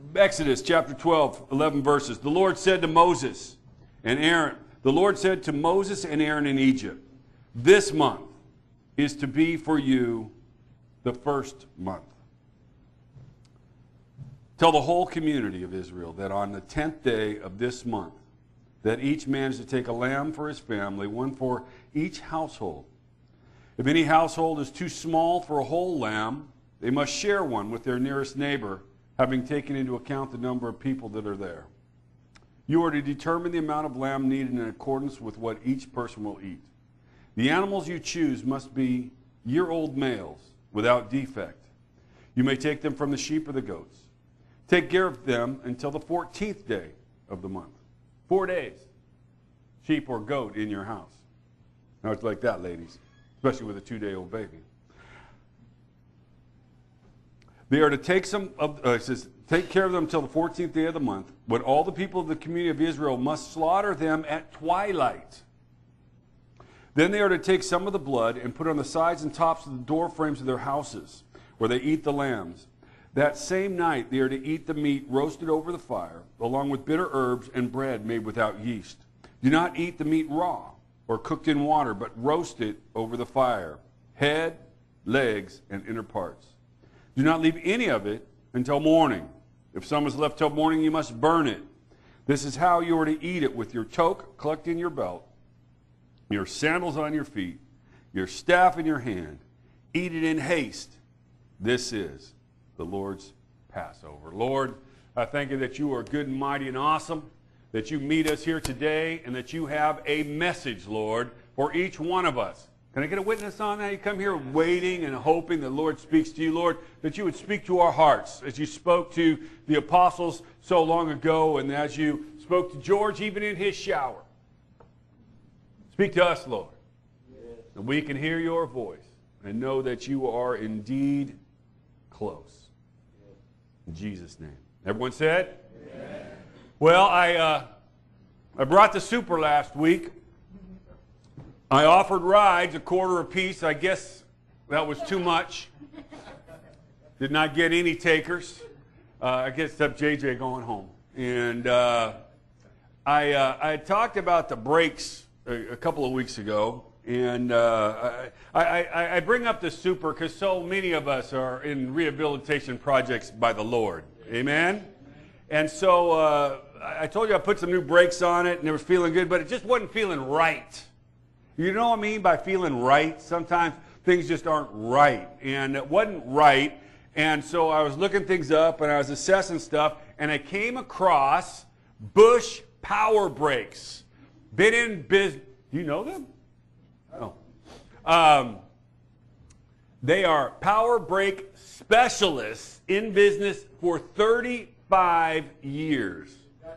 Exodus chapter 12, 11 verses. The Lord said to Moses and Aaron, the Lord said to Moses and Aaron in Egypt, this month is to be for you the first month. Tell the whole community of Israel that on the 10th day of this month, that each man is to take a lamb for his family, one for each household. If any household is too small for a whole lamb, they must share one with their nearest neighbor, having taken into account the number of people that are there. You are to determine the amount of lamb needed in accordance with what each person will eat. The animals you choose must be year-old males, without defect. You may take them from the sheep or the goats. Take care of them until the 14th day of the month. 4 days, sheep or goat in your house. Now it's like that, ladies, especially with a 2-day-old baby. They are to take it says, take care of them until the 14th day of the month, when all the people of the community of Israel must slaughter them at twilight. Then they are to take some of the blood and put it on the sides and tops of the door frames of their houses, where they eat the lambs. That same night they are to eat the meat roasted over the fire, along with bitter herbs and bread made without yeast. Do not eat the meat raw or cooked in water, but roast it over the fire, head, legs, and inner parts. Do not leave any of it until morning. If some is left till morning, you must burn it. This is how you are to eat it, with your toque clucked in your belt, your sandals on your feet, your staff in your hand. Eat it in haste. This is the Lord's Passover. Lord, I thank you that you are good and mighty and awesome, that you meet us here today, and that you have a message, Lord, for each one of us. Can I get a witness on that? You come here waiting and hoping the Lord speaks to you, Lord, that you would speak to our hearts as you spoke to the apostles so long ago, and as you spoke to George even in his shower. Speak to us, Lord, that we can hear your voice and know that you are indeed close. In Jesus' name. Everyone said? Amen. Well, I brought the super last week. I offered rides a quarter apiece. I guess that was too much. Did not get any takers. I guess except JJ going home. And I talked about the brakes a couple of weeks ago. And I bring up the super because so many of us are in rehabilitation projects by the Lord. Amen? And so I told you I put some new brakes on it, and it was feeling good, but it just wasn't feeling right. You know what I mean by feeling right? Sometimes things just aren't right. And it wasn't right. And so I was looking things up, and I was assessing stuff, and I came across Bush Power Brakes. Been in business. Do you know them? Oh. They are power brake specialists in business for 35 years.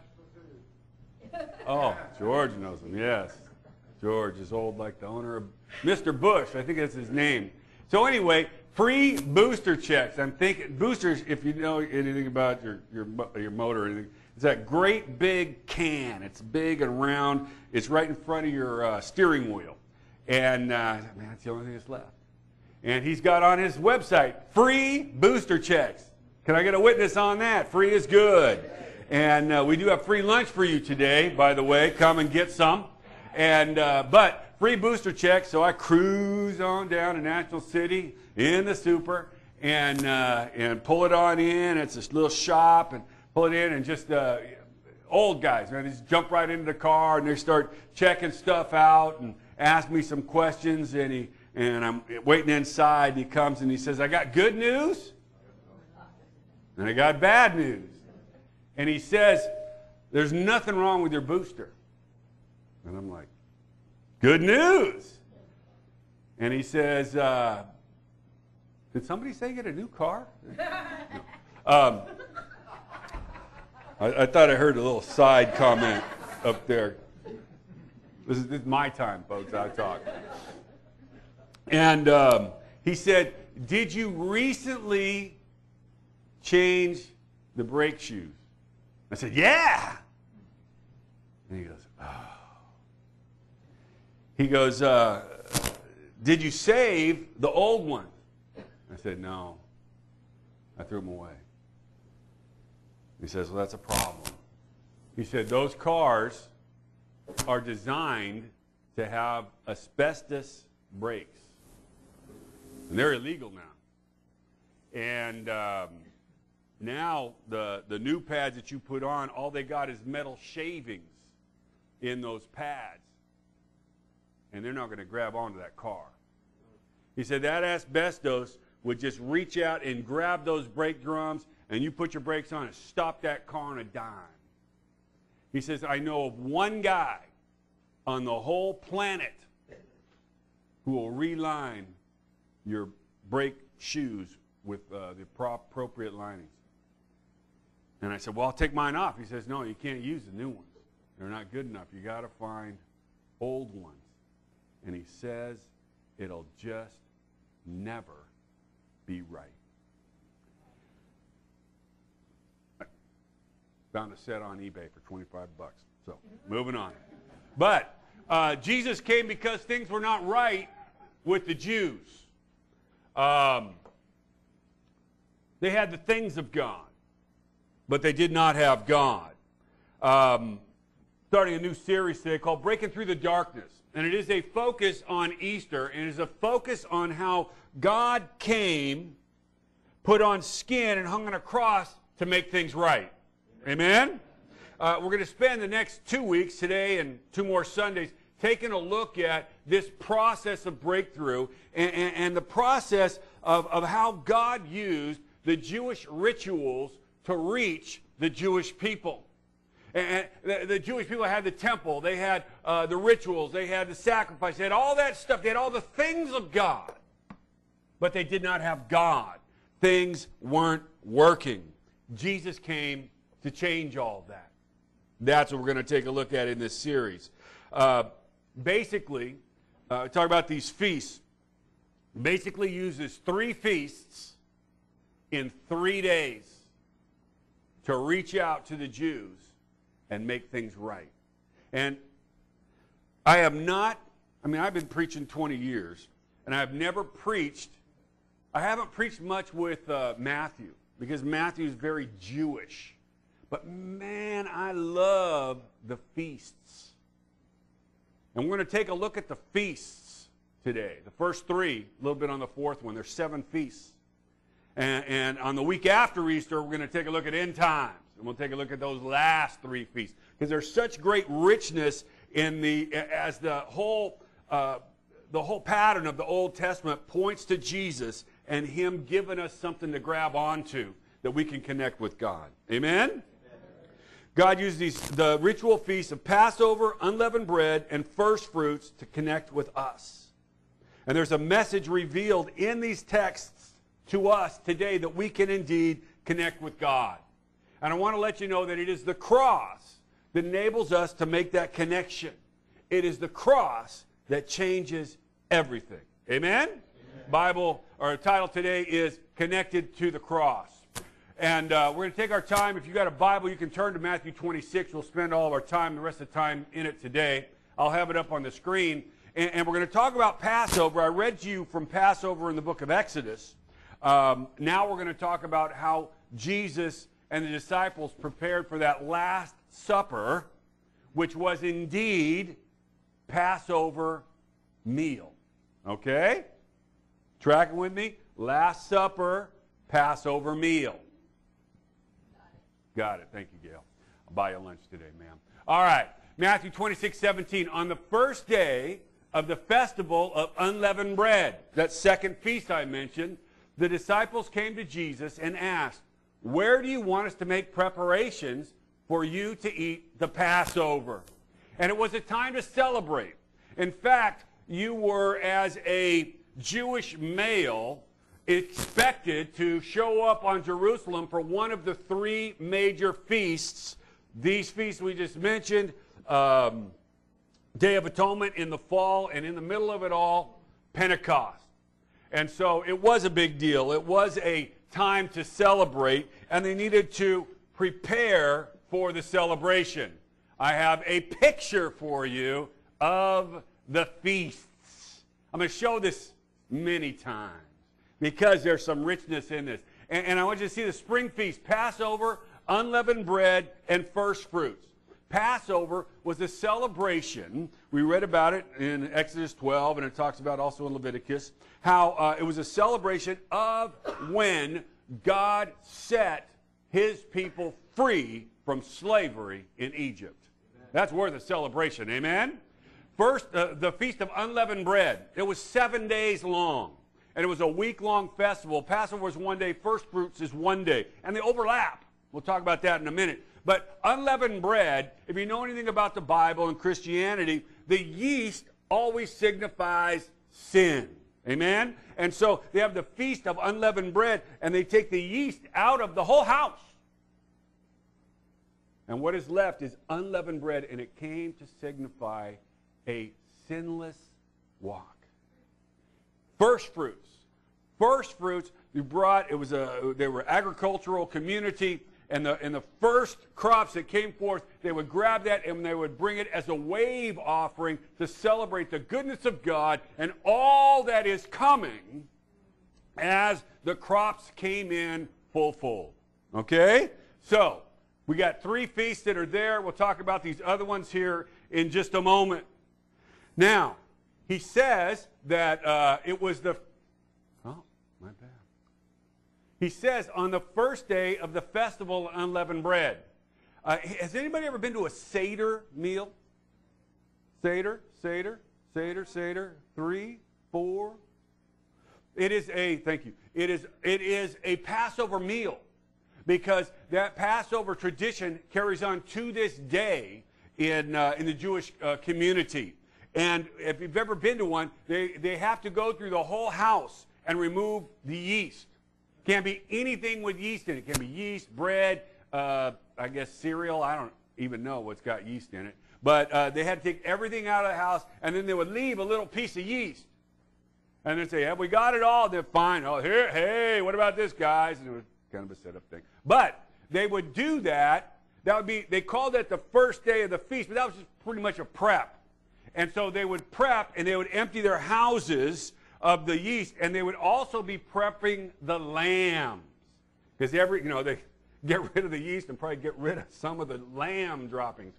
Oh, George knows them, yes. George is old like the owner of Mr. Bush. I think that's his name. So anyway, free booster checks. I'm thinking, boosters, if you know anything about your motor or anything, it's that great big can. It's big and round. It's right in front of your steering wheel. And, man, that's the only thing that's left. And he's got on his website, free booster checks. Can I get a witness on that? Free is good. And we do have free lunch for you today, by the way. Come and get some. And but free booster checks, so I cruise on down to National City in the super and pull it on in. It's this little shop, and pull it in, and just old guys, man, they just jump right into the car, and they start checking stuff out and ask me some questions, and I'm waiting inside, and he comes and he says, I got good news, and I got bad news. And he says, there's nothing wrong with your booster. And I'm like, good news. And he says, did somebody say get a new car? No. I thought I heard a little side comment up there. This is my time, folks, I talk. And he said, did you recently change the brake shoes? I said, yeah. And he goes, oh. He goes, did you save the old one? I said, no. I threw them away. He says, well, that's a problem. He said, those cars are designed to have asbestos brakes. And they're illegal now. And now the new pads that you put on, all they got is metal shavings in those pads. And they're not going to grab onto that car. He said that asbestos would just reach out and grab those brake drums, and you put your brakes on and stop that car on a dime. He says, I know of one guy on the whole planet who will reline your brake shoes with the appropriate linings. And I said, well, I'll take mine off. He says, no, you can't use the new ones. They're not good enough. You got to find old ones. And he says, it'll just never be right. Found a set on eBay for $25. So, moving on. But Jesus came because things were not right with the Jews. They had the things of God, but they did not have God. Starting a new series today called Breaking Through the Darkness. And it is a focus on Easter, and it is a focus on how God came, put on skin, and hung on a cross to make things right. Amen? We're going to spend the next 2 weeks, today and 2 more Sundays, taking a look at this process of breakthrough and the process of how God used the Jewish rituals to reach the Jewish people. And the Jewish people had the temple, they had the rituals, they had the sacrifice, they had all that stuff, they had all the things of God. But they did not have God. Things weren't working. Jesus came to change all that. That's what we're going to take a look at in this series. Basically, talk about these feasts. Basically uses 3 feasts in 3 days to reach out to the Jews and make things right. And I've been preaching 20 years, and I haven't preached much with Matthew, because Matthew is very Jewish. But man, I love the feasts. And we're going to take a look at the feasts today. The first 3, a little bit on the 4th one. There's 7 feasts. And on the week after Easter, we're going to take a look at end times. And we'll take a look at those last 3 feasts. Because there's such great richness in as the whole pattern of the Old Testament points to Jesus and Him giving us something to grab onto that we can connect with God. Amen? God used the ritual feasts of Passover, unleavened bread, and first fruits to connect with us. And there's a message revealed in these texts to us today that we can indeed connect with God. And I want to let you know that it is the cross that enables us to make that connection. It is the cross that changes everything. Amen? Amen. Bible, or title today is Connected to the Cross. And we're going to take our time. If you've got a Bible, you can turn to Matthew 26. We'll spend all of our time, the rest of the time in it today. I'll have it up on the screen. And we're going to talk about Passover. I read to you from Passover in the book of Exodus. Now we're going to talk about how Jesus and the disciples prepared for that Last Supper, which was indeed Passover meal. Okay? Tracking with me? Last Supper, Passover meal. Got it. Thank you, Gail. I'll buy you lunch today, ma'am. All right. Matthew 26:17. On the first day of the festival of unleavened bread, that second feast I mentioned, the disciples came to Jesus and asked, where do you want us to make preparations for you to eat the Passover? And it was a time to celebrate. In fact, you were, as a Jewish male, expected to show up on Jerusalem for one of the 3 major feasts. These feasts we just mentioned, Day of Atonement in the fall, and in the middle of it all, Pentecost. And so it was a big deal. It was a time to celebrate, and they needed to prepare for the celebration. I have a picture for you of the feasts. I'm going to show this many times because there's some richness in this. And I want you to see the spring feast, Passover, unleavened bread and first fruits. Passover was a celebration. We read about it in Exodus 12, and it talks about also in Leviticus, how it was a celebration of when God set his people free from slavery in Egypt. That's worth a celebration, amen? First, the Feast of Unleavened Bread. It was 7 days long, and it was a week-long festival. Passover was 1 day, first fruits is 1 day, and they overlap. We'll talk about that in a minute. But unleavened bread, if you know anything about the Bible and Christianity, the yeast always signifies sin. Amen? And so they have the Feast of Unleavened Bread, and they take the yeast out of the whole house. And what is left is unleavened bread, and it came to signify a sinless walk. First fruits. First fruits, they were agricultural community. And the first crops that came forth, they would grab that and they would bring it as a wave offering to celebrate the goodness of God and all that is coming as the crops came in full. Okay? So, we got 3 feasts that are there. We'll talk about these other ones here in just a moment. Now, he says that it was the... Oh, my bad. He says, on the first day of the festival of unleavened bread. Has anybody ever been to a Seder meal? Seder? 3, 4. It is a, thank you. It is a Passover meal, because that Passover tradition carries on to this day in the Jewish community. And if you've ever been to one, they have to go through the whole house and remove the yeast. Can't be anything with yeast in it. It can be yeast, bread, I guess cereal. I don't even know what's got yeast in it. But they had to take everything out of the house, and then they would leave a little piece of yeast. And they'd say, have we got it all? They're fine. Oh, here, hey, what about this, guys? And it was kind of a setup thing. But they would do that. That would be, they called that the first day of the feast, but that was just pretty much a prep. And so they would prep, and they would empty their houses of the yeast, and they would also be prepping the lambs, because they get rid of the yeast and probably get rid of some of the lamb droppings.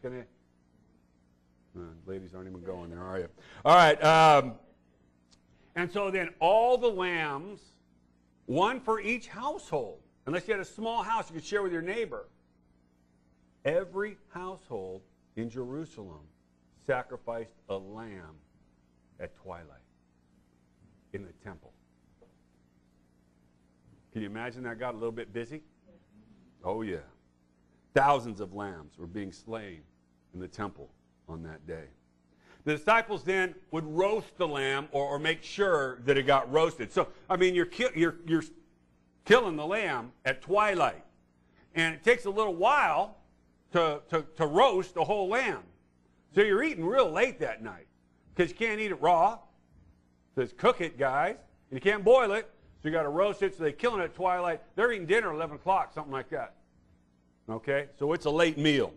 Ladies aren't even going there, are you? All right. And so then all the lambs, one for each household, unless you had a small house you could share with your neighbor. Every household in Jerusalem sacrificed a lamb at twilight in the temple. Can you imagine that got a little bit busy? Oh, yeah. Thousands of lambs were being slain in the temple on that day. The disciples then would roast the lamb or make sure that it got roasted. So, I mean, you're killing the lamb at twilight. And it takes a little while to roast the whole lamb. So you're eating real late that night, because you can't eat it raw. It says cook it, guys. And you can't boil it, so you got to roast it. So they kill it at twilight. They're eating dinner at 11 o'clock, something like that. Okay? So it's a late meal.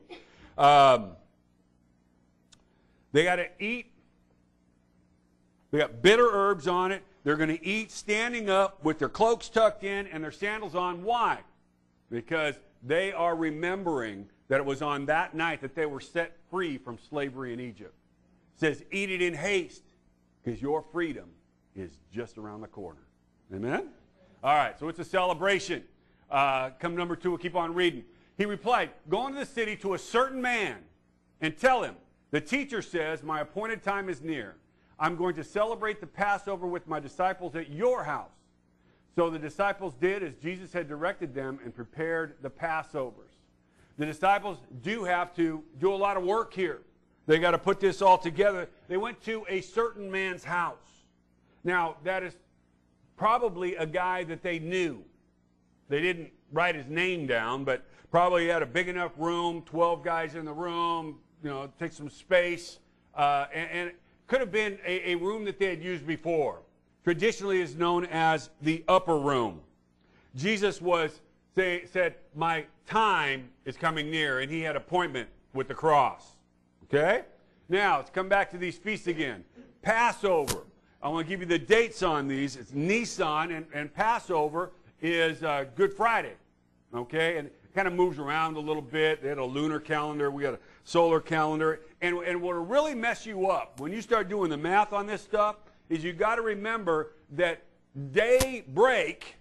They got to eat. They got bitter herbs on it. They're going to eat standing up with their cloaks tucked in and their sandals on. Why? Because they are remembering that it was on that night that they were set free from slavery in Egypt. It says, eat it in haste, because your freedom is just around the corner. Amen? All right, so it's a celebration. Come number 2, we'll keep on reading. He replied, go into the city to a certain man and tell him, the teacher says, my appointed time is near. I'm going to celebrate the Passover with my disciples at your house. So the disciples did as Jesus had directed them and prepared the Passovers. The disciples do have to do a lot of work here. They got to put this all together. They went to a certain man's house. Now, that is probably a guy that they knew. They didn't write his name down, but probably had a big enough room, 12 guys in the room, take some space. And it could have been a room that they had used before. Traditionally is known as the upper room. Jesus said, my time is coming near, and he had appointment with the cross. Okay? Now, let's come back to these feasts again. Passover. I want to give you the dates on these. It's Nisan, and Passover is Good Friday. Okay? kind of moves around a little bit. They had a lunar calendar. We got a solar calendar. And what'll really mess you up when you start doing the math on this stuff is you got to remember that daybreak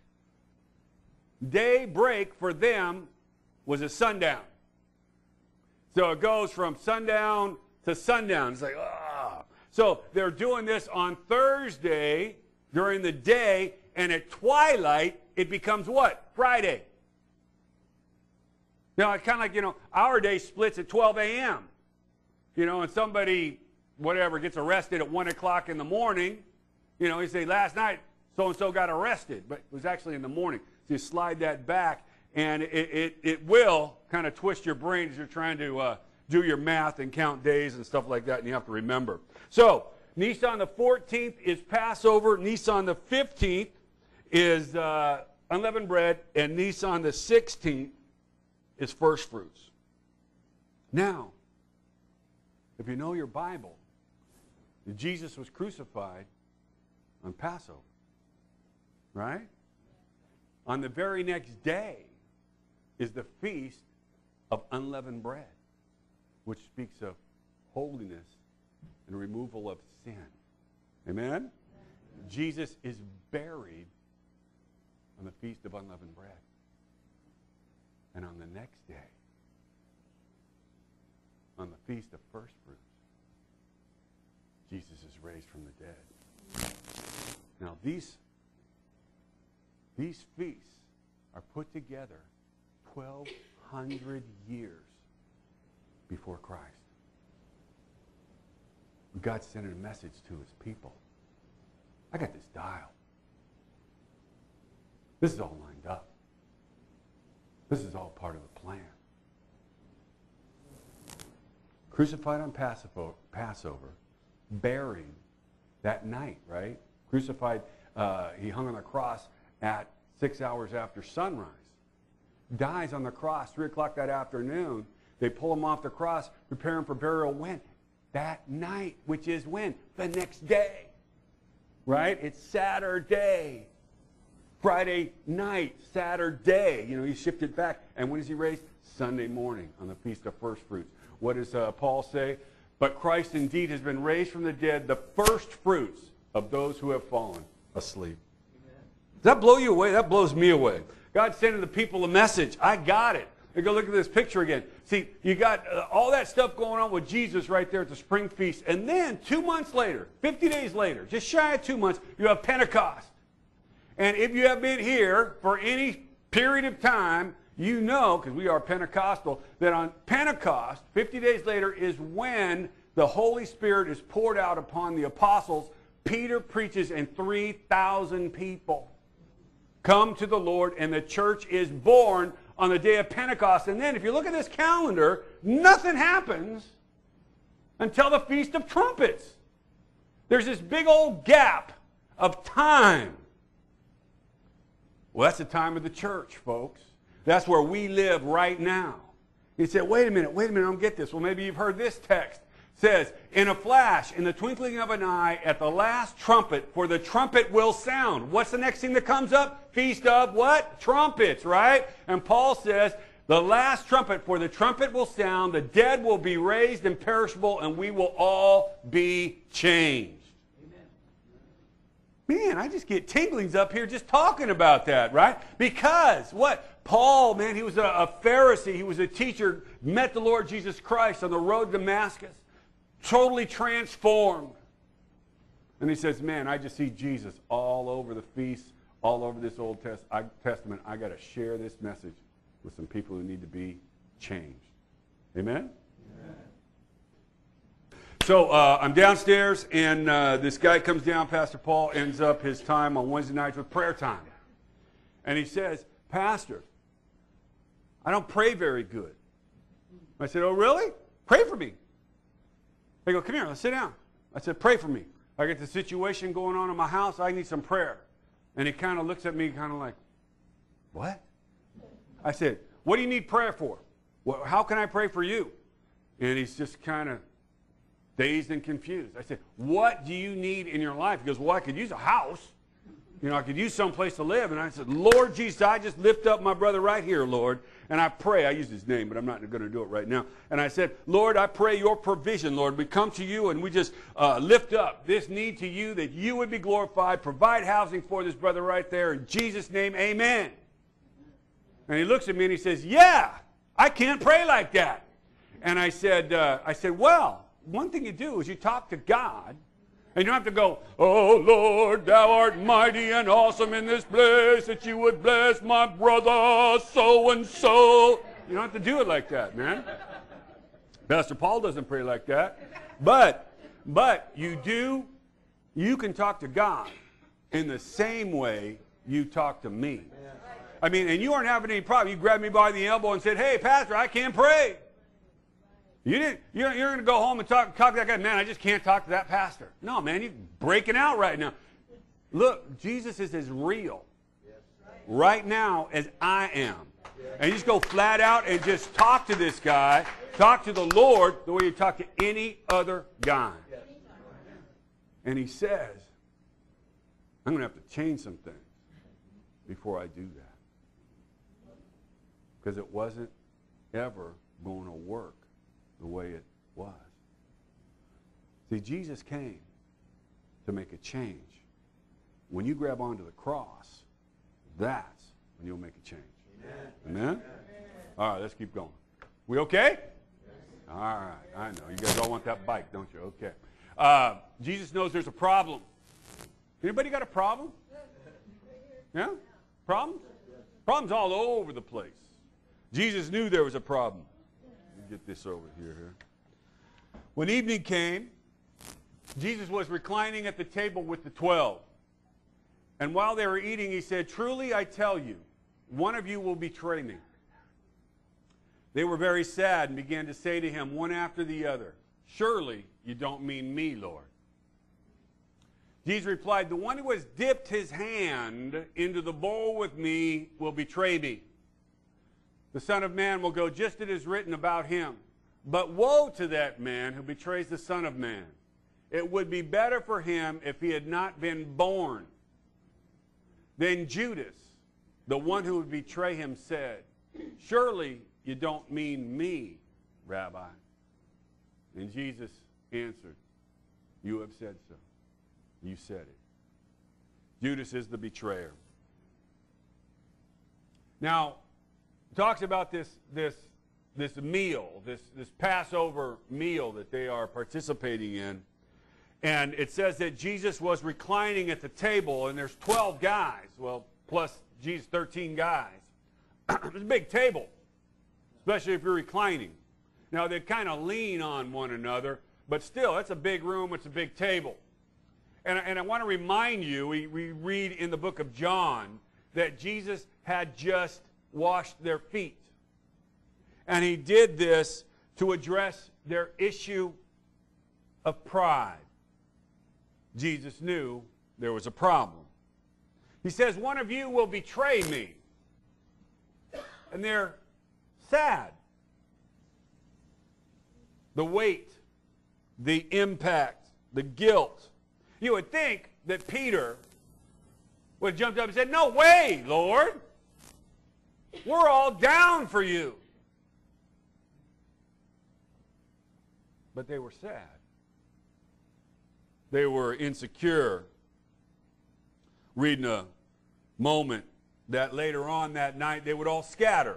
for them was a sundown. So it goes from sundown to sundown. It's like, ah. So they're doing this on Thursday during the day, and at twilight, it becomes what? Friday. It's kind of like, our day splits at 12 a.m. And somebody, whatever, gets arrested at 1 o'clock in the morning. You say, last night, so-and-so got arrested, but it was actually in the morning. So you slide that back, and it will kind of twist your brain as you're trying to do your math and count days and stuff like that, and you have to remember. So, Nisan the 14th is Passover. Nisan the 15th is unleavened bread, and Nisan the 16th is first fruits. Now, if you know your Bible, Jesus was crucified on Passover, right? On the very next day is the feast of unleavened bread, which speaks of holiness and removal of sin. Amen? Jesus is buried on the feast of unleavened bread. And on the next day, on the feast of first fruits, Jesus is raised from the dead. Now, these feasts are put together 1,200 years before Christ. God sent a message to his people. I got this dial. This is all lined up. This is all part of the plan. Crucified on Passover, buried that night, right? Crucified, he hung on the cross at 6 hours after sunrise. Dies on the cross, 3 o'clock that afternoon. They pull him off the cross, prepare him for burial when? That night, which is when? The next day. Right? It's Saturday. Friday night, Saturday. He shifted back. And when is he raised? Sunday morning on the Feast of First Fruits. What does Paul say? But Christ indeed has been raised from the dead, the first fruits of those who have fallen asleep. Amen. Does that blow you away? That blows me away. God's sending the people a message. I got it. Go look at this picture again. See, you got all that stuff going on with Jesus right there at the spring feast. And then 2 months later, 50 days later, just shy of 2 months, you have Pentecost. And if you have been here for any period of time, you know, because we are Pentecostal, that on Pentecost, 50 days later, is when the Holy Spirit is poured out upon the apostles. Peter preaches, and 3,000 people come to the Lord, and the church is born on the day of Pentecost. And then if you look at this calendar, nothing happens until the Feast of Trumpets. There's this big old gap of time. Well, that's the time of the church, folks. That's where we live right now. You say, wait a minute, I don't get this. Well, maybe you've heard this text. It says, in a flash, in the twinkling of an eye, at the last trumpet, for the trumpet will sound. What's the next thing that comes up? Feast of what? Trumpets, right? And Paul says, the last trumpet, for the trumpet will sound, the dead will be raised imperishable, and we will all be changed. Man, I just get tinglings up here just talking about that, right? Because what? Paul, man, he was a Pharisee. He was a teacher, met the Lord Jesus Christ on the road to Damascus, totally transformed. And he says, man, I just see Jesus all over the feasts, all over this Old Testament. I got to share this message with some people who need to be changed. Amen? So I'm downstairs, and this guy comes down, Pastor Paul, ends up his time on Wednesday nights with prayer time. And he says, Pastor, I don't pray very good. I said, oh, really? Pray for me. They go, come here, let's sit down. I said, pray for me. I got the situation going on in my house. I need some prayer. And he kind of looks at me kind of like, what? I said, what do you need prayer for? Well, how can I pray for you? And he's just kind of dazed and confused. I said, what do you need in your life? He goes, well, I could use a house. You know, I could use someplace to live. And I said, Lord Jesus, I just lift up my brother right here, Lord. And I pray, I used his name, but I'm not going to do it right now. And I said, Lord, I pray your provision, Lord. We come to you and we just lift up this need to you, that you would be glorified. Provide housing for this brother right there. In Jesus' name, amen. And he looks at me and he says, yeah, I can't pray like that. And I said, well, one thing you do is you talk to God. And you don't have to go, oh, Lord, thou art mighty and awesome in this place, that you would bless my brother so-and-so. You don't have to do it like that, man. Pastor Paul doesn't pray like that. But you can talk to God in the same way you talk to me. I mean, and you aren't having any problem. You grabbed me by the elbow and said, hey, Pastor, I can't pray. You're going to go home and talk to that guy. Man, I just can't talk to that pastor. No, man, you're breaking out right now. Look, Jesus is as real right now as I am. And you just go flat out and just talk to this guy. Talk to the Lord the way you talk to any other guy. And he says, I'm going to have to change some things before I do that. Because it wasn't ever going to work the way it was. See, Jesus came to make a change. When you grab onto the cross, that's when you'll make a change. Amen? Amen? All right, let's keep going. We okay? All right, I know. You guys all want that bike, don't you? Okay. Jesus knows there's a problem. Anybody got a problem? Yeah? Problems? Problems all over the place. Jesus knew there was a problem. Get this over here. When evening came, Jesus was reclining at the table with the 12. And while they were eating, he said, truly I tell you, one of you will betray me. They were very sad and began to say to him one after the other, surely you don't mean me, Lord. Jesus replied, the one who has dipped his hand into the bowl with me will betray me. The Son of Man will go just as it is written about him. But woe to that man who betrays the Son of Man. It would be better for him if he had not been born. Then Judas, the one who would betray him, said, surely you don't mean me, Rabbi. And Jesus answered, you have said so. You said it. Judas is the betrayer. Now, talks about this meal, this Passover meal that they are participating in. And it says that Jesus was reclining at the table, and there's 12 guys, well, plus Jesus, 13 guys. It's a big table, especially if you're reclining. Now, they kind of lean on one another, but still, it's a big room, it's a big table. And I want to remind you, we read in the book of John that Jesus had just washed their feet. And he did this to address their issue of pride. Jesus knew there was a problem. He says, one of you will betray me. And they're sad. The weight, the impact, the guilt. You would think that Peter would have jumped up and said, no way, Lord. We're all down for you. But they were sad. They were insecure. Reading a moment that later on that night they would all scatter.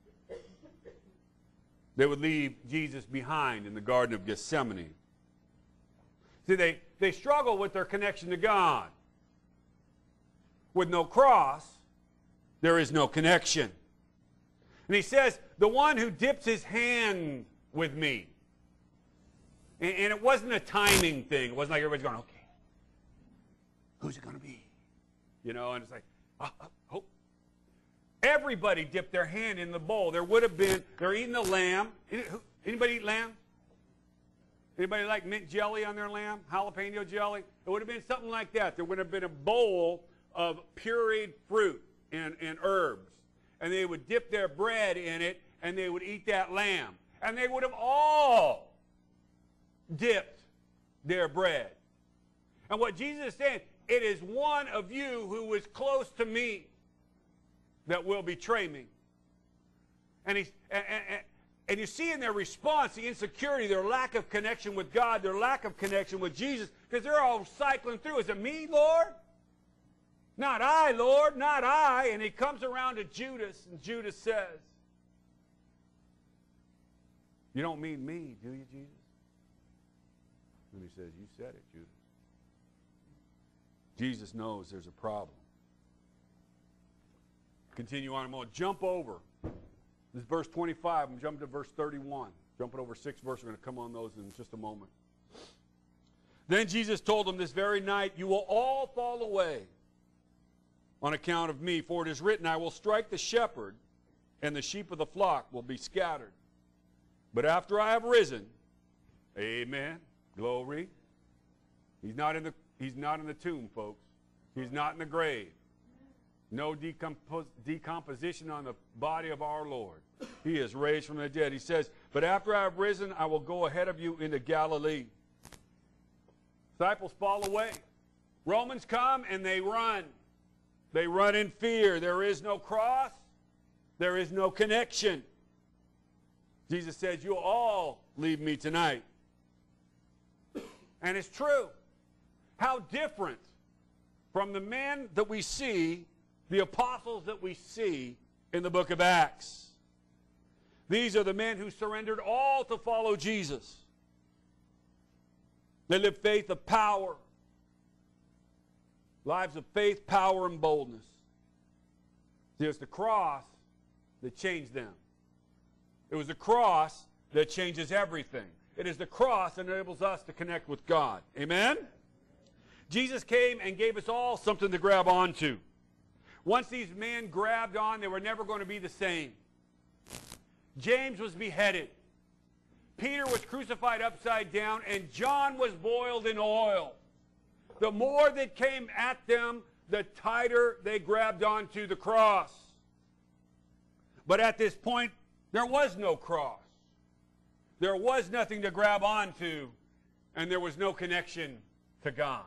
They would leave Jesus behind in the Garden of Gethsemane. See, they struggle with their connection to God. With no cross, there is no connection. And he says, the one who dips his hand with me. And it wasn't a timing thing. It wasn't like everybody's going, okay, who's it going to be? You know, and it's like, oh. Everybody dipped their hand in the bowl. There would have been, they're eating the lamb. Anybody eat lamb? Anybody like mint jelly on their lamb? Jalapeno jelly? It would have been something like that. There would have been a bowl of pureed fruit and herbs. And they would dip their bread in it, and they would eat that lamb. And they would have all dipped their bread. And what Jesus is saying, it is one of you who is close to me that will betray me. And you see in their response the insecurity, their lack of connection with God, their lack of connection with Jesus, because they're all cycling through. Is it me, Lord? Not I, Lord, not I. And he comes around to Judas, and Judas says, you don't mean me, do you, Jesus? And he says, you said it, Judas. Jesus knows there's a problem. Continue on. I'm going to jump over. This is verse 25. I'm jumping to verse 31. Jumping over 6 verses. We're going to come on those in just a moment. Then Jesus told them, this very night you will all fall away on account of me. For it is written, I will strike the shepherd, and the sheep of the flock will be scattered. But after I have risen, amen, glory. He's not in the tomb, folks. He's not in the grave. No decomposition on the body of our Lord. He is raised from the dead. He says, but after I have risen, I will go ahead of you into Galilee. Disciples fall away. Romans come and they run. They run in fear. There is no cross. There is no connection. Jesus says, you'll all leave me tonight. And it's true. How different from the men that we see, the apostles that we see in the book of Acts. These are the men who surrendered all to follow Jesus. They lived faith of power. Lives of faith, power, and boldness. See, it's the cross that changed them. It was the cross that changes everything. It is the cross that enables us to connect with God. Amen? Jesus came and gave us all something to grab onto. Once these men grabbed on, they were never going to be the same. James was beheaded. Peter was crucified upside down, and John was boiled in oil. The more that came at them, the tighter they grabbed onto the cross. But at this point, there was no cross. There was nothing to grab onto, and there was no connection to God.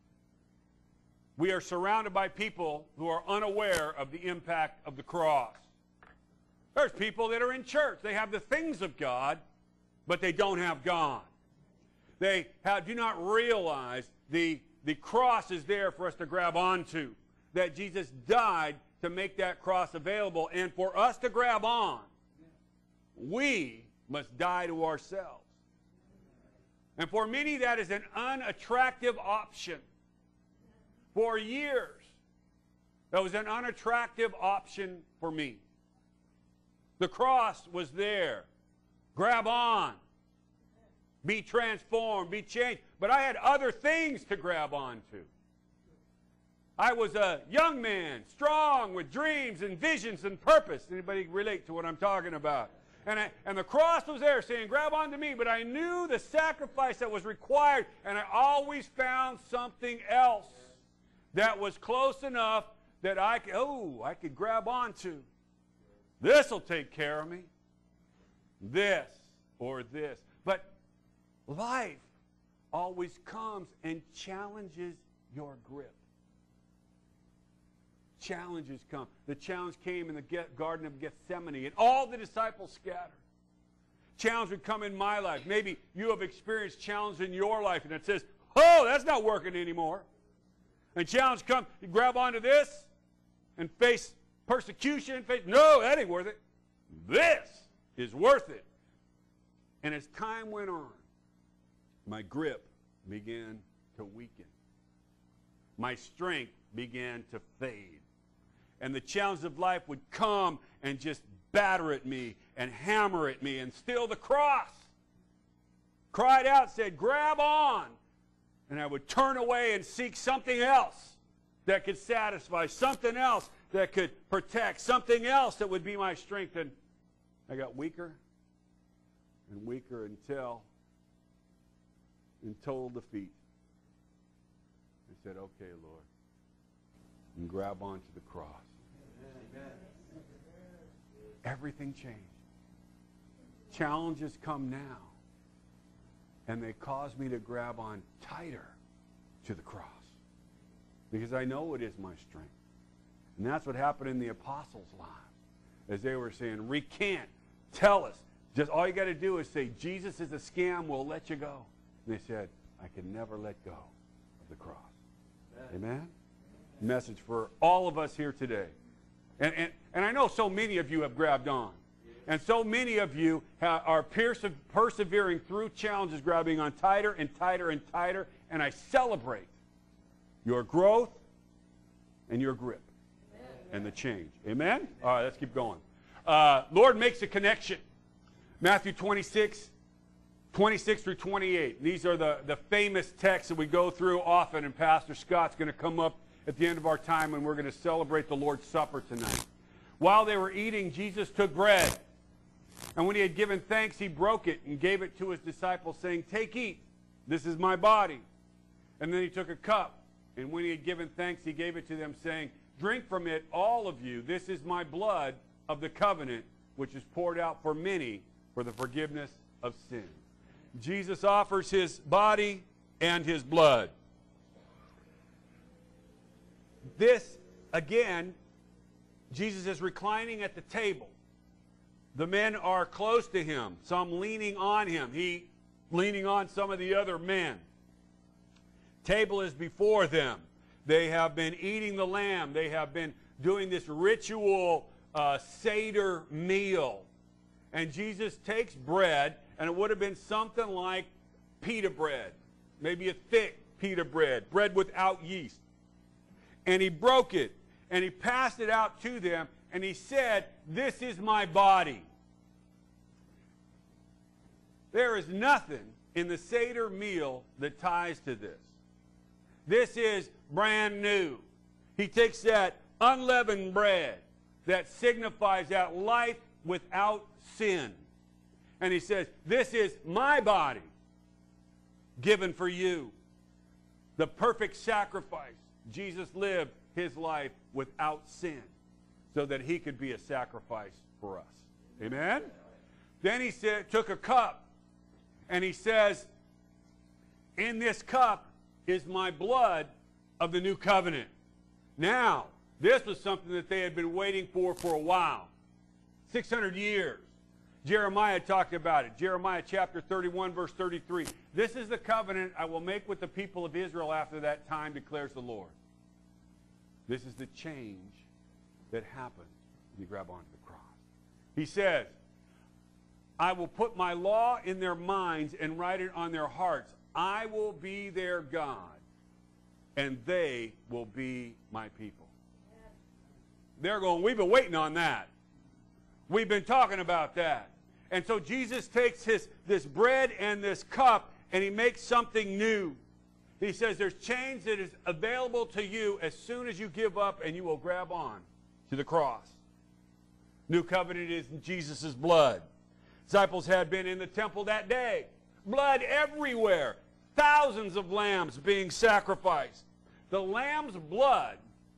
We are surrounded by people who are unaware of the impact of the cross. There's people that are in church. They have the things of God, but they don't have God. They do not realize the cross is there for us to grab onto, that Jesus died to make that cross available. And for us to grab on, we must die to ourselves. And for many, that is an unattractive option. For years, that was an unattractive option for me. The cross was there. Grab on. Be transformed. Be changed. But I had other things to grab onto. I was a young man, strong, with dreams and visions and purpose. Anybody relate to what I'm talking about? And the cross was there saying, grab onto me. But I knew the sacrifice that was required, and I always found something else that was close enough that I could grab onto. This will take care of me. This or this. But life always comes and challenges your grip. Challenges come. The challenge came in the Garden of Gethsemane, and all the disciples scattered. Challenge would come in my life. Maybe you have experienced challenge in your life, and it says, oh, that's not working anymore. And challenge comes, you grab onto this and face persecution. No, that ain't worth it. This is worth it. And as time went on, my grip began to weaken. My strength began to fade. And the challenge of life would come and just batter at me and hammer at me. And still the cross cried out, said, grab on. And I would turn away and seek something else that could satisfy, something else that could protect, something else that would be my strength. And I got weaker and weaker until in total defeat. I said, okay, Lord, and grab onto the cross. Amen. Everything changed. Challenges come now, and they cause me to grab on tighter to the cross. because I know it is my strength. And that's what happened in the apostles' lives. As they were saying, recant, tell us. Just all you got to do is say, Jesus is a scam, we'll let you go. And they said, I can never let go of the cross. Amen? Message for all of us here today. And I know so many of you have grabbed on. And so many of you are persevering through challenges, grabbing on tighter and tighter and tighter. And I celebrate your growth and your grip and the change. Amen? All right, let's keep going. Lord makes a connection. Matthew 26 through 28. These are the famous texts that we go through often, and Pastor Scott's going to come up at the end of our time, and we're going to celebrate the Lord's Supper tonight. While they were eating, Jesus took bread, and when he had given thanks, he broke it and gave it to his disciples, saying, take, eat, this is my body. And then he took a cup, and when he had given thanks, he gave it to them, saying, drink from it, all of you, this is my blood of the covenant, which is poured out for many for the forgiveness of sin. Jesus offers his body and his blood. This, again, Jesus is reclining at the table. The men are close to him, some leaning on him. He leaning on some of the other men. Table is before them. They have been eating the lamb. They have been doing this ritual Seder meal. And Jesus takes bread, and it would have been something like pita bread, maybe a thick pita bread, bread without yeast. And he broke it, and he passed it out to them, and he said, this is my body. There is nothing in the Seder meal that ties to this. This is brand new. He takes that unleavened bread that signifies that life without sin. And he says, this is my body given for you. The perfect sacrifice. Jesus lived his life without sin so that he could be a sacrifice for us. Amen? Then he took a cup, and he says, in this cup is my blood of the new covenant. Now, this was something that they had been waiting for a while. 600 years. Jeremiah talked about it. Jeremiah chapter 31, verse 33. This is the covenant I will make with the people of Israel after that time, declares the Lord. This is the change that happens when you grab onto the cross. He says, I will put my law in their minds and write it on their hearts. I will be their God, and they will be my people. They're going, we've been waiting on that. We've been talking about that. And so Jesus takes this bread and this cup, and he makes something new. He says there's change that is available to you as soon as you give up and you will grab on to the cross. New covenant is in Jesus' blood. Disciples had been in the temple that day. Blood everywhere. Thousands of lambs being sacrificed. The lamb's blood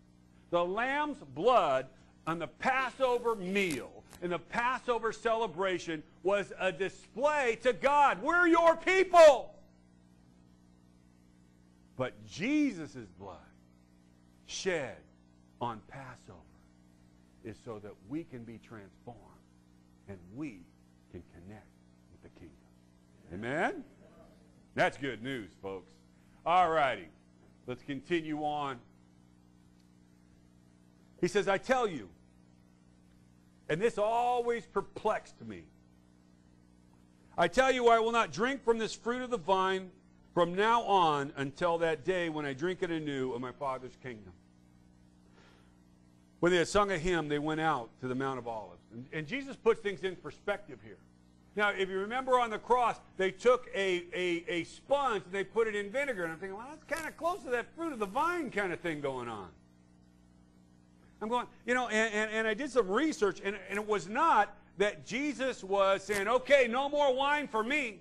on the Passover meal, in the Passover celebration, was a display to God. We're your people. But Jesus' blood shed on Passover is so that we can be transformed and we can connect with the kingdom. Amen? That's good news, folks. All righty. Let's continue on. He says, I tell you, and this always perplexed me, I tell you, I will not drink from this fruit of the vine from now on until that day when I drink it anew in my Father's kingdom. When they had sung a hymn, they went out to the Mount of Olives. And Jesus puts things in perspective here. Now, if you remember on the cross, they took a sponge and they put it in vinegar. And I'm thinking, well, that's kind of close to that fruit of the vine kind of thing going on. I'm going, you know, and I did some research, and it was not that Jesus was saying, okay, no more wine for me.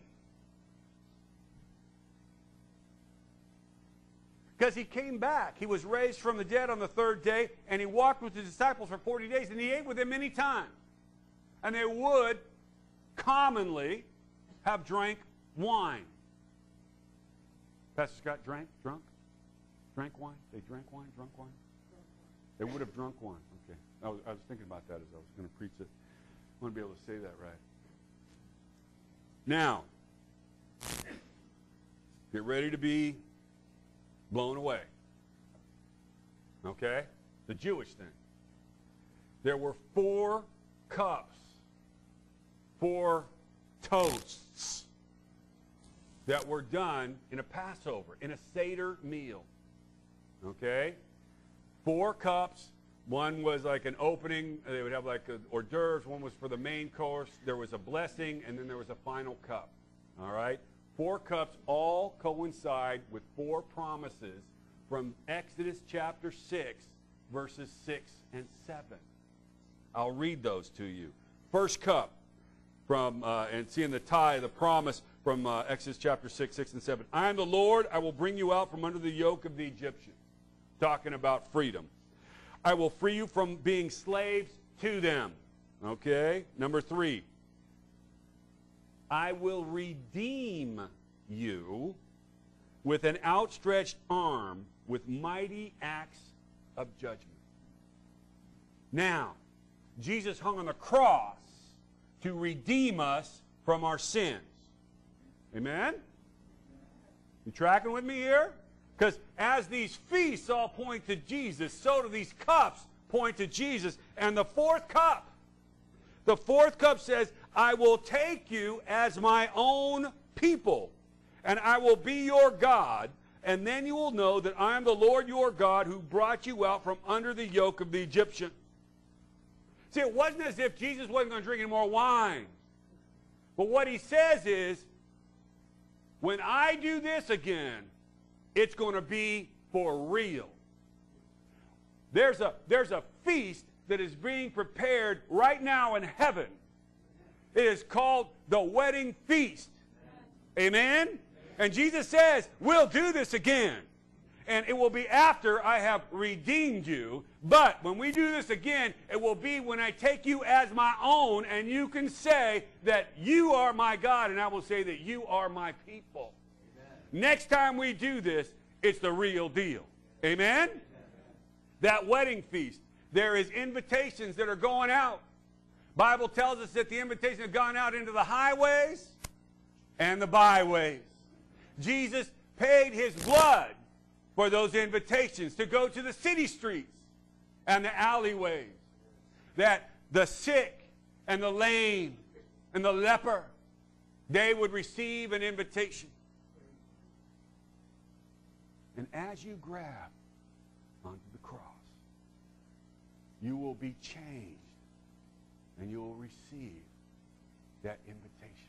Because he came back. He was raised from the dead on the third day, and he walked with the disciples for 40 days, and he ate with them many times. And they would commonly have drank wine. Pastor Scott drunk? Drank wine? They drank wine? Drunk wine? They would have drunk wine. Okay. I was thinking about that as I was going to preach it. I want to be able to say that right. Now, get ready to be blown away. Okay? The Jewish thing. There were 4 cups, 4 toasts that were done in a Passover, in a Seder meal. Okay? 4 cups. One was like an opening. They would have like hors d'oeuvres. One was for the main course. There was a blessing, and then there was a final cup. All right? 4 cups all coincide with 4 promises from Exodus chapter 6, verses 6 and 7. I'll read those to you. First cup from, and seeing the tie, the promise from Exodus chapter 6, 6 and 7. I am the Lord. I will bring you out from under the yoke of the Egyptians. Talking about freedom. I will free you from being slaves to them. Okay? Number 3. I will redeem you with an outstretched arm with mighty acts of judgment. Now, Jesus hung on the cross to redeem us from our sins. Amen? You tracking with me here? Because as these feasts all point to Jesus, so do these cups point to Jesus. And the 4th cup says, I will take you as my own people, and I will be your God, and then you will know that I am the Lord your God who brought you out from under the yoke of the Egyptian. See, it wasn't as if Jesus wasn't going to drink any more wine. But what he says is, when I do this again, it's going to be for real. There's a feast that is being prepared right now in heaven. It is called the wedding feast. Amen? And Jesus says, we'll do this again. And it will be after I have redeemed you. But when we do this again, it will be when I take you as my own, and you can say that you are my God, and I will say that you are my people. Amen. Next time we do this, it's the real deal. Amen? Amen? That wedding feast, there is invitations that are going out. Bible tells us that the invitations have gone out into the highways and the byways. Jesus paid his blood for those invitations to go to the city streets and the alleyways, that the sick and the lame and the leper, they would receive an invitation. And as you grab onto the cross, you will be changed, and you will receive that invitation.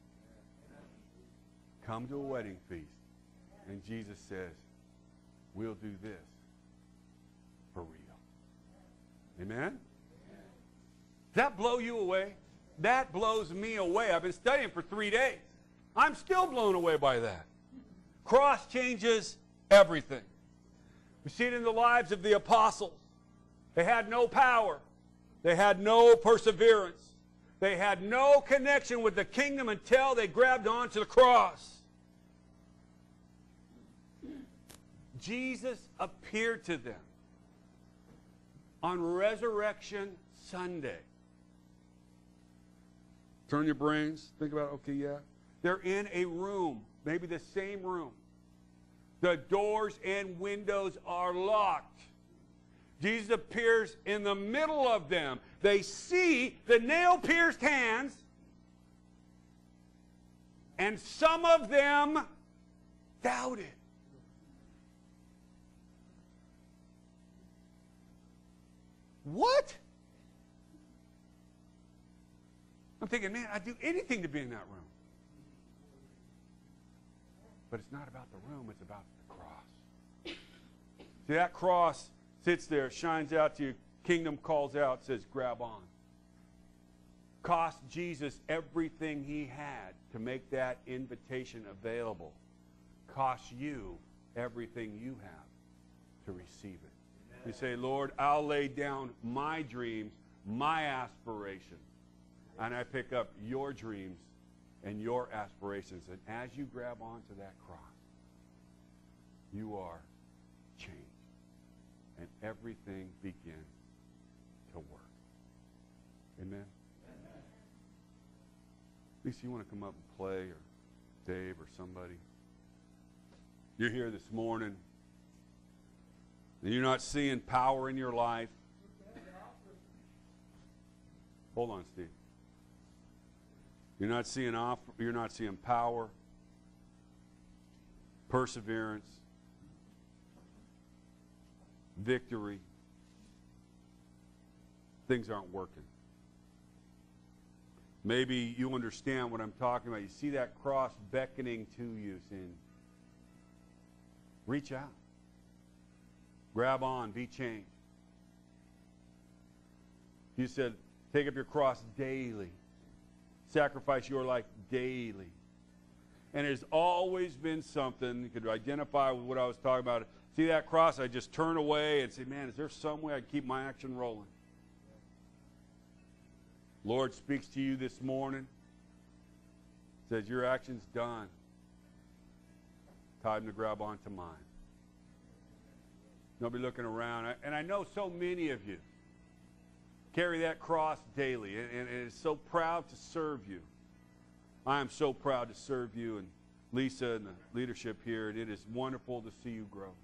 Come to a wedding feast, and Jesus says, we'll do this for real. Amen? Does that blow you away? That blows me away. I've been studying for 3 days. I'm still blown away by that. Cross changes everything. We see it in the lives of the apostles. They had no power. They had no perseverance. They had no connection with the kingdom until they grabbed onto the cross. Jesus appeared to them on Resurrection Sunday. Turn your brains. Think about, okay, yeah. They're in a room, maybe the same room. The doors and windows are locked. Jesus appears in the middle of them. They see the nail-pierced hands, and some of them doubted. What? I'm thinking, man, I'd do anything to be in that room. But it's not about the room, it's about the cross. See, that cross sits there, shines out to you, kingdom calls out, says, grab on. Cost Jesus everything he had to make that invitation available. Cost you everything you have to receive it. Amen. You say, Lord, I'll lay down my dreams, my aspirations, and I pick up your dreams and your aspirations. And as you grab onto that cross, you are and everything begin to work. Amen? Lisa, you want to come up and play, or Dave or somebody? You're here this morning, and you're not seeing power in your life. Hold on, Steve. You're not seeing power, perseverance, victory. Things aren't working. Maybe you understand what I'm talking about. You see that cross beckoning to you, saying, reach out. Grab on, be changed. You said, take up your cross daily. Sacrifice your life daily. And there's always been something, you could identify with what I was talking about. See that cross, I just turn away and say, man, is there some way I can keep my action rolling? Lord speaks to you this morning. Says, your action's done. Time to grab onto mine. Don't be looking around. And I know so many of you carry that cross daily, and is so proud to serve you. I am so proud to serve you and Lisa and the leadership here, and it is wonderful to see you grow.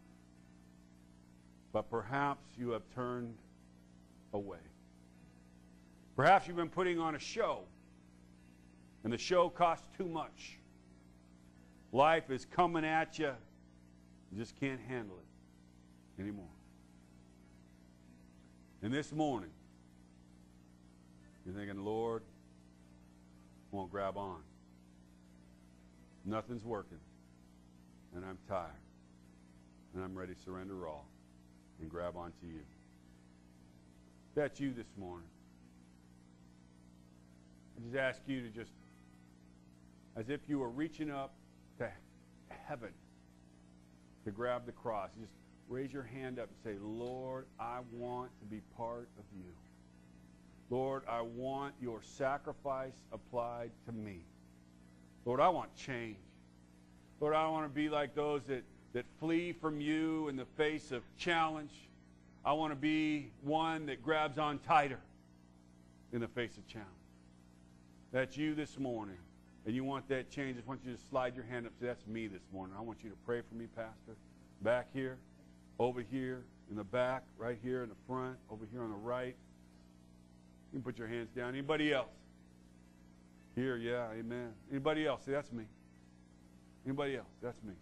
But perhaps you have turned away. Perhaps you've been putting on a show, and the show costs too much. Life is coming at you. You just can't handle it anymore. And this morning, you're thinking, Lord, I won't grab on. Nothing's working, and I'm tired, and I'm ready to surrender all and grab onto you. If that's you this morning, I just ask you to just, as if you were reaching up to heaven to grab the cross, just raise your hand up and say, Lord, I want to be part of you. Lord, I want your sacrifice applied to me. Lord, I want change. Lord, I want to be like those that flee from you in the face of challenge. I want to be one that grabs on tighter in the face of challenge. That's you this morning, and you want that change. I just want you to slide your hand up and say, that's me this morning. I want you to pray for me, Pastor. Back here, over here, in the back, right here in the front, over here on the right. You can put your hands down. Anybody else? Here, yeah, amen. Anybody else? Say, that's me. Anybody else? That's me.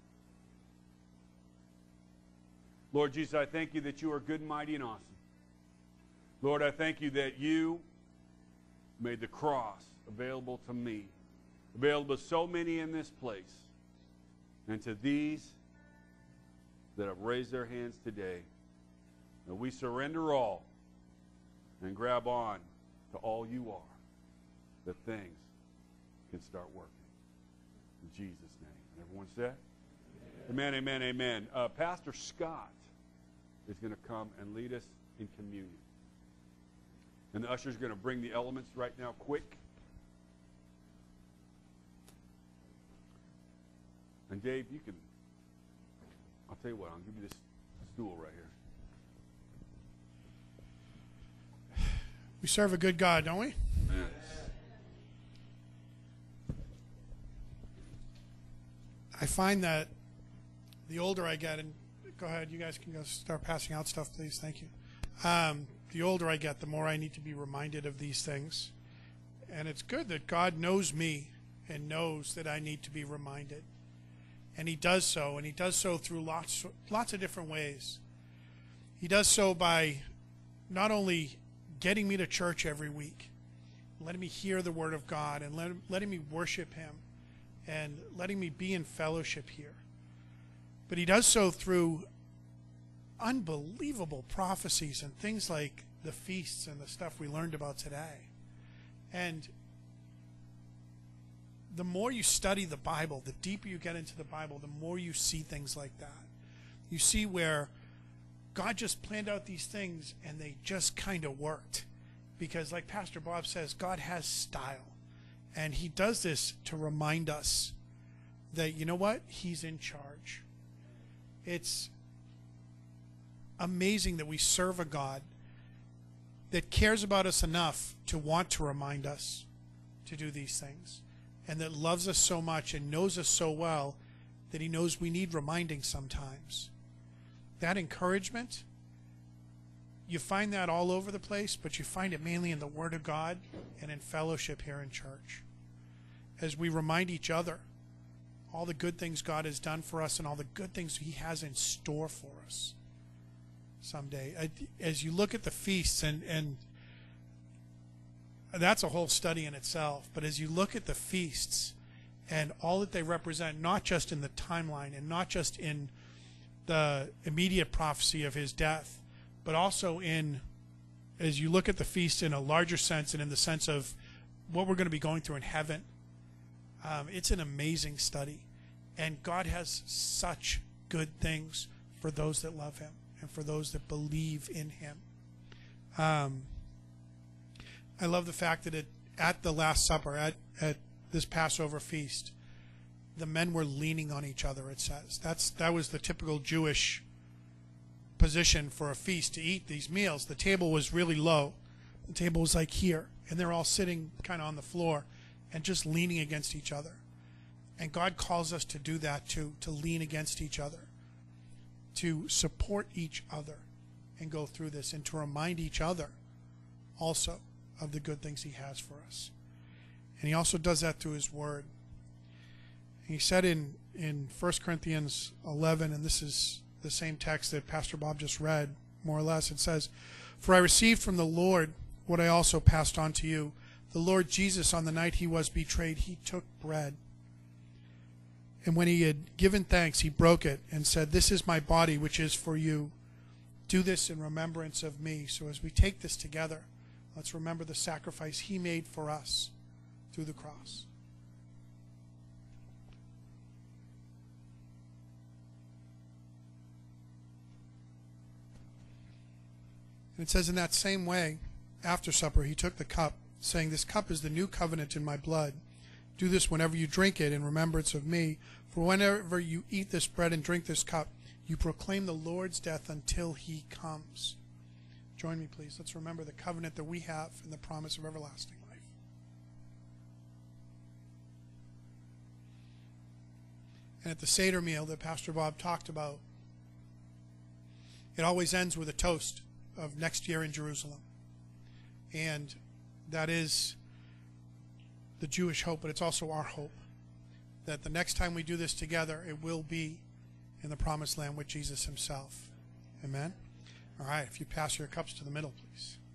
Lord Jesus, I thank you that you are good, mighty, and awesome. Lord, I thank you that you made the cross available to me, available to so many in this place, and to these that have raised their hands today, that we surrender all and grab on to all you are, that things can start working. In Jesus' name. And everyone said? Amen, amen, amen. Pastor Scott is going to come and lead us in communion. And the usher's going to bring the elements right now quick. And Dave, you can, I'll tell you what, I'll give you this stool right here. We serve a good God, don't we? Amen. I find that the older I get, and go ahead, you guys can go start passing out stuff, please. Thank you. The older I get, the more I need to be reminded of these things. And it's good that God knows me and knows that I need to be reminded. And he does so, and he does so through lots of different ways. He does so by not only getting me to church every week, letting me hear the word of God, and letting me worship him, and letting me be in fellowship here. But he does so through unbelievable prophecies and things like the feasts and the stuff we learned about today. And the more you study the Bible, the deeper you get into the Bible, the more you see things like that. You see where God just planned out these things and they just kind of worked. Because like Pastor Bob says, God has style. And he does this to remind us that, you know what? He's in charge. It's amazing that we serve a God that cares about us enough to want to remind us to do these things, and that loves us so much and knows us so well that he knows we need reminding sometimes. That encouragement, you find that all over the place, but you find it mainly in the Word of God and in fellowship here in church. As we remind each other all the good things God has done for us and all the good things he has in store for us someday. As you look at the feasts, and that's a whole study in itself, but as you look at the feasts and all that they represent, not just in the timeline and not just in the immediate prophecy of his death, but also as you look at the feast in a larger sense and in the sense of what we're going to be going through in heaven, it's an amazing study. And God has such good things for those that love him and for those that believe in him. I love the fact that at the Last Supper, at this Passover feast, the men were leaning on each other, it says. That was the typical Jewish position for a feast, to eat these meals. The table was really low. The table was like here, and they're all sitting kind of on the floor and just leaning against each other. And God calls us to do that too, to lean against each other, to support each other and go through this, and to remind each other also of the good things he has for us. And he also does that through his word. He said in 1 Corinthians 11, and this is the same text that Pastor Bob just read, more or less, it says, "For I received from the Lord what I also passed on to you. The Lord Jesus, on the night he was betrayed, he took bread. And when he had given thanks, he broke it and said, 'This is my body, which is for you. Do this in remembrance of me.'" So as we take this together, let's remember the sacrifice he made for us through the cross. And it says, in that same way, after supper, he took the cup, saying, "This cup is the new covenant in my blood. Do this whenever you drink it in remembrance of me. For whenever you eat this bread and drink this cup, you proclaim the Lord's death until he comes." Join me, please. Let's remember the covenant that we have and the promise of everlasting life. And at the Seder meal that Pastor Bob talked about, it always ends with a toast of next year in Jerusalem. And that is the Jewish hope, but it's also our hope that the next time we do this together, it will be in the promised land with Jesus himself. Amen? All right, if you pass your cups to the middle, please.